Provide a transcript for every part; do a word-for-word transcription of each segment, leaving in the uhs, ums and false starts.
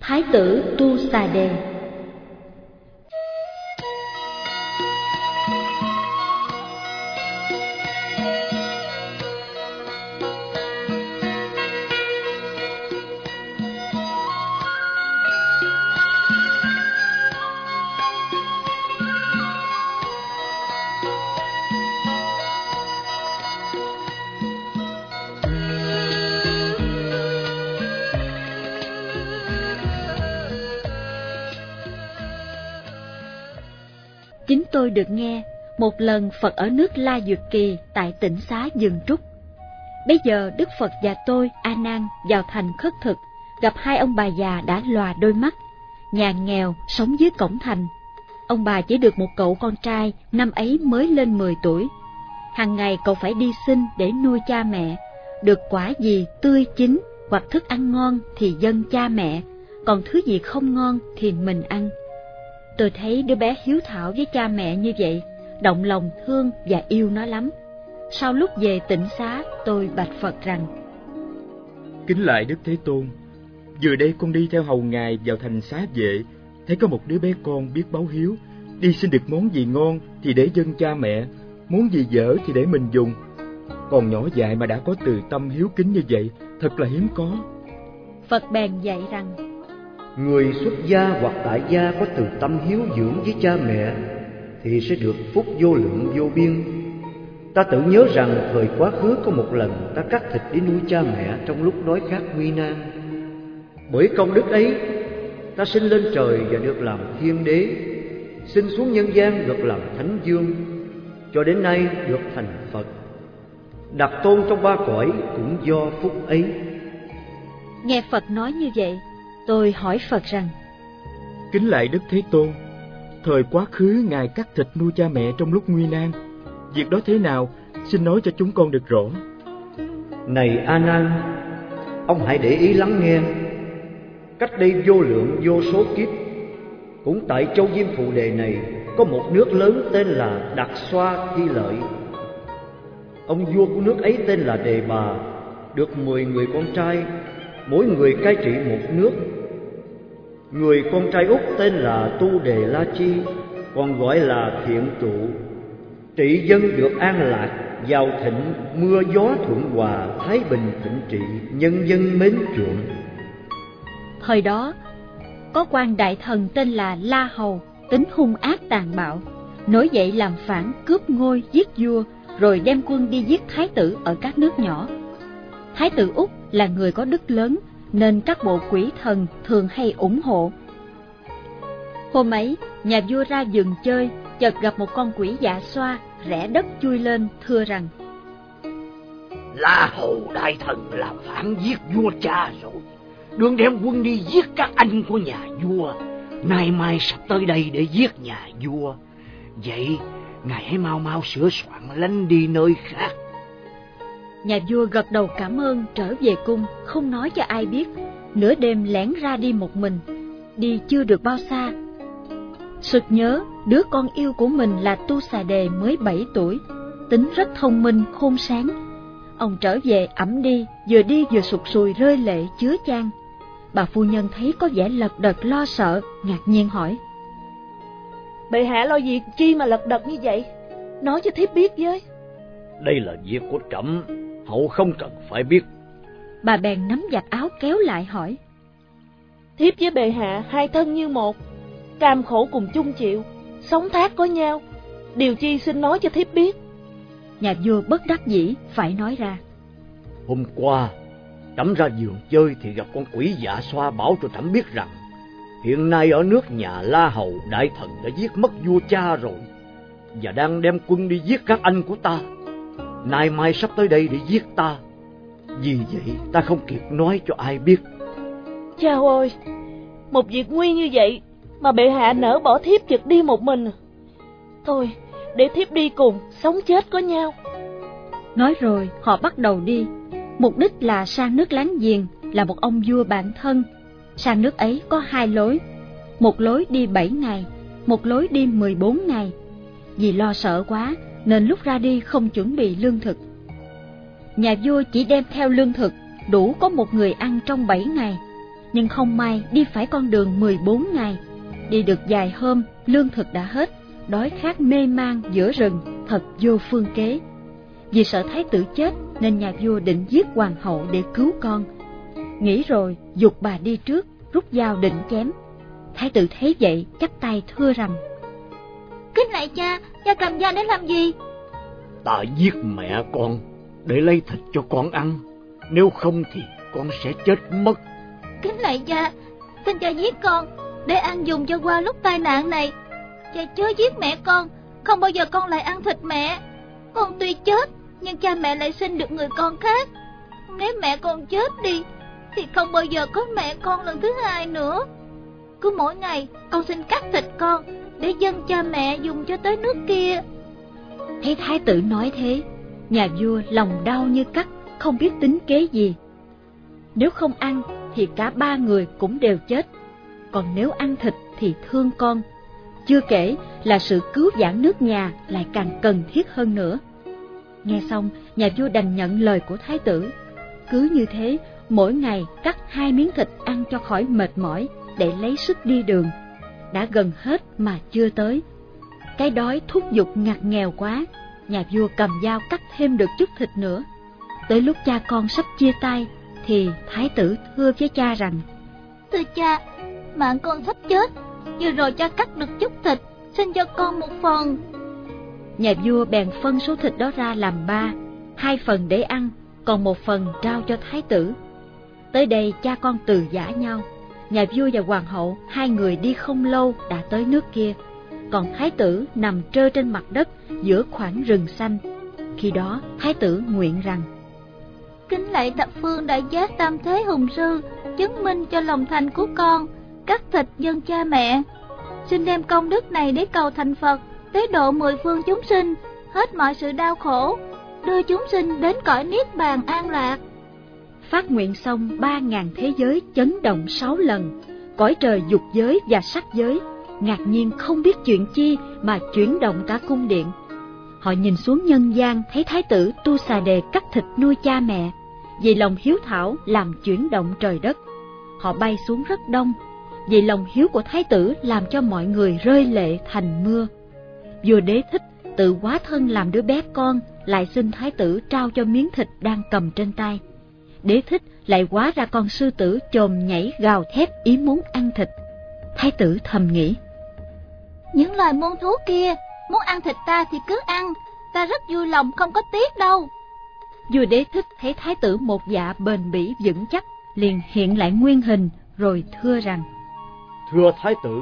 Thái tử Tu Xà Đề. Chính tôi được nghe một lần Phật ở nước La Duyệt Kỳ tại tỉnh xá Dương Trúc. Bây giờ Đức Phật và tôi, A Nan, vào thành khất thực, gặp hai ông bà già đã lòa đôi mắt, nhà nghèo sống dưới cổng thành. Ông bà chỉ được một cậu con trai, năm ấy mới lên mười tuổi. Hàng ngày cậu phải đi xin để nuôi cha mẹ, được quả gì tươi chín hoặc thức ăn ngon thì dâng cha mẹ, còn thứ gì không ngon thì mình ăn. Tôi thấy đứa bé hiếu thảo với cha mẹ như vậy, động lòng thương và yêu nó lắm. Sau lúc về tỉnh xá, tôi bạch Phật rằng: Kính lạy Đức Thế Tôn, vừa đây con đi theo hầu ngài vào thành xá vệ, thấy có một đứa bé con biết báo hiếu, đi xin được món gì ngon thì để dâng cha mẹ, món gì dở thì để mình dùng. Còn nhỏ dại mà đã có từ tâm hiếu kính như vậy, thật là hiếm có. Phật bèn dạy rằng: Người xuất gia hoặc tại gia có từ tâm hiếu dưỡng với cha mẹ thì sẽ được phúc vô lượng vô biên. Ta tự nhớ rằng thời quá khứ có một lần ta cắt thịt để nuôi cha mẹ trong lúc đói khát nguy nan. Bởi công đức ấy, ta sinh lên trời và được làm thiên đế, sinh xuống nhân gian được làm thánh dương, cho đến nay được thành Phật. Đặt tôn trong ba cõi cũng do phúc ấy. Nghe Phật nói như vậy, tôi hỏi Phật rằng: Kính lạy Đức Thế Tôn, thời quá khứ ngài cắt thịt nuôi cha mẹ trong lúc nguy nan, việc đó thế nào, xin nói cho chúng con được rõ. Này A Nan, ông hãy để ý lắng nghe. Cách đây vô lượng vô số kiếp, cũng tại châu Diêm Phù Đề này có một nước lớn tên là Đạt Xoa Thi Lợi. Ông vua của nước ấy tên là Đề Bà, được mười người con trai, mỗi người cai trị một nước. Người con trai út tên là Tu Đề La Chi, còn gọi là Thiện Trụ. Trị dân được an lạc, giàu thịnh, mưa gió thuận hòa, thái bình thịnh trị, nhân dân mến chuộng. Thời đó, có quan đại thần tên là La Hầu, tính hung ác tàn bạo, nổi dậy làm phản, cướp ngôi, giết vua, rồi đem quân đi giết thái tử ở các nước nhỏ. Thái tử Úc là người có đức lớn, nên các bộ quỷ thần thường hay ủng hộ. Hôm ấy, nhà vua ra vườn chơi, chợt gặp một con quỷ dạ xoa, rẽ đất chui lên, thưa rằng: La Hầu đại thần làm phản giết vua cha rồi, đương đem quân đi giết các anh của nhà vua, nay mai sắp tới đây để giết nhà vua. Vậy ngài hãy mau mau sửa soạn lánh đi nơi khác. Nhà vua gật đầu cảm ơn, trở về cung, không nói cho ai biết. Nửa đêm lẻn ra đi một mình, đi chưa được bao xa, sực nhớ đứa con yêu của mình là Tu Xà Đề mới bảy tuổi, tính rất thông minh khôn sáng. Ông trở về ẵm đi, vừa đi vừa sụt sùi rơi lệ chứa chan. Bà phu nhân thấy có vẻ lật đật lo sợ, ngạc nhiên hỏi: Bệ hạ lo việc chi mà lật đật như vậy? Nói cho thiếp biết với. Đây là việc của trẫm, hậu không cần phải biết. Bà bèn nắm vạt áo kéo lại hỏi: Thiếp với bệ hạ hai thân như một, cam khổ cùng chung chịu, sống thác có nhau, điều chi xin nói cho thiếp biết. Nhà vua bất đắc dĩ phải nói ra: Hôm qua trẫm ra vườn chơi thì gặp con quỷ dạ xoa bảo cho trẫm biết rằng hiện nay ở nước nhà La Hầu đại thần đã giết mất vua cha rồi, và đang đem quân đi giết các anh của ta, nay mai sắp tới đây để giết ta. Vì vậy ta không kịp nói cho ai biết. Chao ơi, một việc nguy như vậy mà bệ hạ nỡ bỏ thiếp chực đi một mình. Thôi, để thiếp đi cùng, sống chết có nhau. Nói rồi họ bắt đầu đi. Mục đích là sang nước láng giềng, là một ông vua bạn thân. Sang nước ấy có hai lối, một lối đi bảy ngày, một lối đi mười bốn ngày. Vì lo sợ quá nên lúc ra đi không chuẩn bị lương thực. Nhà vua chỉ đem theo lương thực đủ có một người ăn trong bảy ngày. nhưng không may đi phải con đường mười bốn ngày. Đi được vài hôm, lương thực đã hết, đói khát mê man giữa rừng, thật vô phương kế. Vì sợ thái tử chết nên nhà vua định giết hoàng hậu để cứu con. Nghĩ rồi giục bà đi trước, rút dao định chém. Thái tử thấy vậy chắp tay thưa rằng: Kính lạy cha, cha cầm dao để làm gì? Ta giết mẹ con để lấy thịt cho con ăn, nếu không thì con sẽ chết mất. Kính lạy cha, xin cha giết con để ăn dùng cho qua lúc tai nạn này. Cha chớ giết mẹ con, không bao giờ con lại ăn thịt mẹ. Con tuy chết nhưng cha mẹ lại sinh được người con khác. Nếu mẹ con chết đi thì không bao giờ có mẹ con lần thứ hai nữa. Cứ mỗi ngày con xin cắt thịt con để dâng cha mẹ dùng cho tới nước kia. Thấy thái tử nói thế, nhà vua lòng đau như cắt, không biết tính kế gì. Nếu không ăn thì cả ba người cũng đều chết, còn nếu ăn thịt thì thương con. Chưa kể là sự cứu vãn nước nhà lại càng cần thiết hơn nữa. Nghe xong, nhà vua đành nhận lời của thái tử. Cứ như thế, mỗi ngày cắt hai miếng thịt ăn cho khỏi mệt mỏi, để lấy sức đi đường. Đã gần hết mà chưa tới. Cái đói thúc giục ngặt nghèo quá, nhà vua cầm dao cắt thêm được chút thịt nữa. Tới lúc cha con sắp chia tay, thì thái tử thưa với cha rằng: Thưa cha, mạng con sắp chết, vừa rồi cha cắt được chút thịt, xin cho con một phần. Nhà vua bèn phân số thịt đó ra làm ba, hai phần để ăn, còn một phần trao cho thái tử. Tới đây cha con từ giã nhau. Nhà vua và hoàng hậu hai người đi không lâu đã tới nước kia, còn thái tử nằm trơ trên mặt đất giữa khoảng rừng xanh. Khi đó thái tử nguyện rằng: Kính lạy thập phương đại giác tam thế hùng sư, chứng minh cho lòng thành của con, cắt thịt dâng cha mẹ. Xin đem công đức này để cầu thành Phật, tế độ mười phương chúng sinh, hết mọi sự đau khổ, đưa chúng sinh đến cõi niết bàn an lạc. Phát nguyện xong, ba ngàn thế giới chấn động sáu lần, cõi trời dục giới và sắc giới ngạc nhiên không biết chuyện chi mà chuyển động cả cung điện. Họ nhìn xuống nhân gian, thấy thái tử Tu Xà Đề cắt thịt nuôi cha mẹ, vì lòng hiếu thảo làm chuyển động trời đất. Họ bay xuống rất đông, vì lòng hiếu của thái tử làm cho mọi người rơi lệ thành mưa. Vua Đế Thích tự hóa thân làm đứa bé con, lại xin thái tử trao cho miếng thịt đang cầm trên tay. Đế Thích lại hóa ra con sư tử chồm nhảy gào thét ý muốn ăn thịt. Thái tử thầm nghĩ: Những loài muôn thú kia muốn ăn thịt ta thì cứ ăn, ta rất vui lòng không có tiếc đâu. Vua Đế Thích thấy thái tử một dạ bền bỉ vững chắc, liền hiện lại nguyên hình rồi thưa rằng: Thưa thái tử,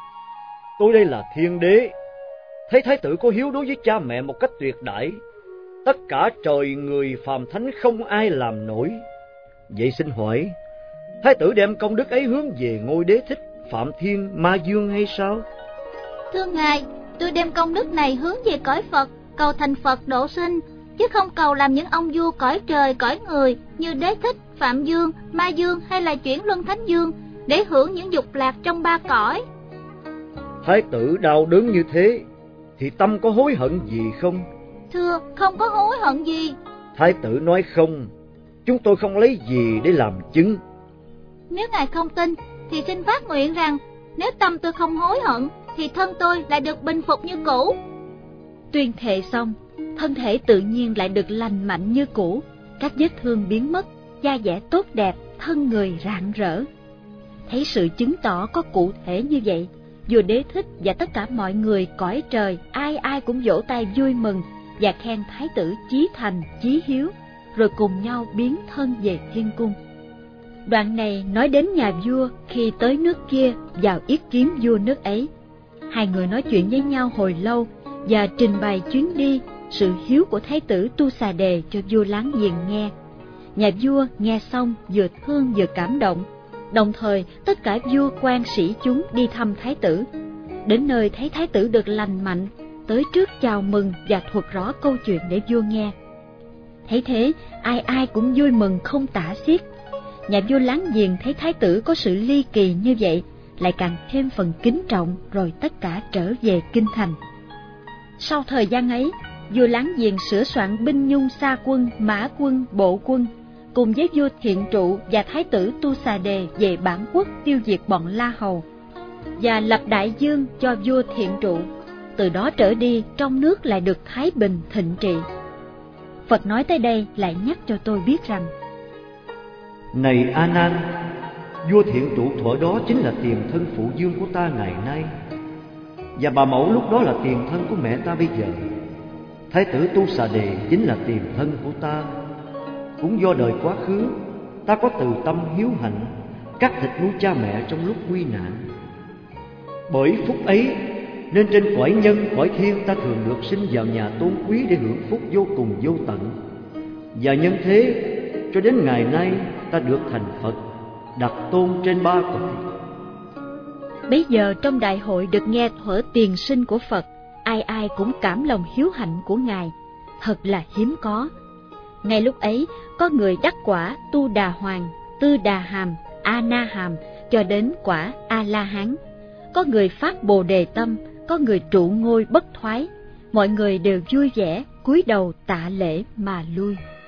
tôi đây là thiên đế, thấy thái tử có hiếu đối với cha mẹ một cách tuyệt đại, tất cả trời người phàm thánh không ai làm nổi. Vậy xin hỏi, thái tử đem công đức ấy hướng về ngôi Đế Thích, Phạm Thiên, Ma Dương hay sao? Thưa ngài, tôi đem công đức này hướng về cõi Phật, cầu thành Phật độ sinh, chứ không cầu làm những ông vua cõi trời cõi người như Đế Thích, Phạm Dương, Ma Dương hay là chuyển luân Thánh Dương, để hưởng những dục lạc trong ba cõi. Thái tử đau đớn như thế thì tâm có hối hận gì không? Thưa, không có hối hận gì. Thái tử nói không, chúng tôi không lấy gì để làm chứng. Nếu ngài không tin thì xin phát nguyện rằng, nếu tâm tôi không hối hận thì thân tôi lại được bình phục như cũ. Tuyên thệ xong, thân thể tự nhiên lại được lành mạnh như cũ, các vết thương biến mất, da dẻ tốt đẹp, thân người rạng rỡ. Thấy sự chứng tỏ có cụ thể như vậy, vua Đế Thích và tất cả mọi người cõi trời ai ai cũng vỗ tay vui mừng và khen thái tử chí thành chí hiếu, rồi cùng nhau biến thân về thiên cung. Đoạn này nói đến nhà vua khi tới nước kia vào yết kiến vua nước ấy. Hai người nói chuyện với nhau hồi lâu và trình bày chuyến đi, sự hiếu của thái tử Tu Xà Đề cho vua láng giềng nghe. Nhà vua nghe xong vừa thương vừa cảm động, đồng thời tất cả vua quan sĩ chúng đi thăm thái tử. Đến nơi thấy thái tử được lành mạnh, tới trước chào mừng và thuật rõ câu chuyện để vua nghe. Thấy thế, ai ai cũng vui mừng không tả xiết. Nhà vua láng giềng thấy thái tử có sự ly kỳ như vậy, lại càng thêm phần kính trọng, rồi tất cả trở về kinh thành. Sau thời gian ấy, vua láng giềng sửa soạn binh nhung xa quân, mã quân, bộ quân, cùng với vua Thiện Trụ và thái tử Tu Xà Đề về bản quốc tiêu diệt bọn La Hầu và lập đại dương cho vua Thiện Trụ. Từ đó trở đi, trong nước lại được thái bình thịnh trị. Phật nói tới đây lại nhắc cho tôi biết rằng: Này A Nan, vua Thiện Trụ thuở đó chính là tiền thân phụ dương của ta ngày nay, và bà mẫu lúc đó là tiền thân của mẹ ta bây giờ. Thái tử Tu Xà Đề chính là tiền thân của ta. Cũng do đời quá khứ, ta có từ tâm hiếu hạnh, cắt thịt nuôi cha mẹ trong lúc nguy nạn. Bởi phúc ấy nên trên cõi nhân cõi thiên ta thường được sinh vào nhà tôn quý để hưởng phúc vô cùng vô tận. Và nhân thế cho đến ngày nay ta được thành Phật, đặt tôn trên ba cõi. Bấy giờ trong đại hội được nghe thuở tiền sinh của Phật, ai ai cũng cảm lòng hiếu hạnh của Ngài, thật là hiếm có. Ngay lúc ấy, có người đắc quả Tu Đà Hoàng, Tư Đà Hàm, A Na Hàm cho đến quả A La Hán. Có người phát Bồ Đề tâm, có người trụ ngôi bất thoái. Mọi người đều vui vẻ cúi đầu tạ lễ mà lui.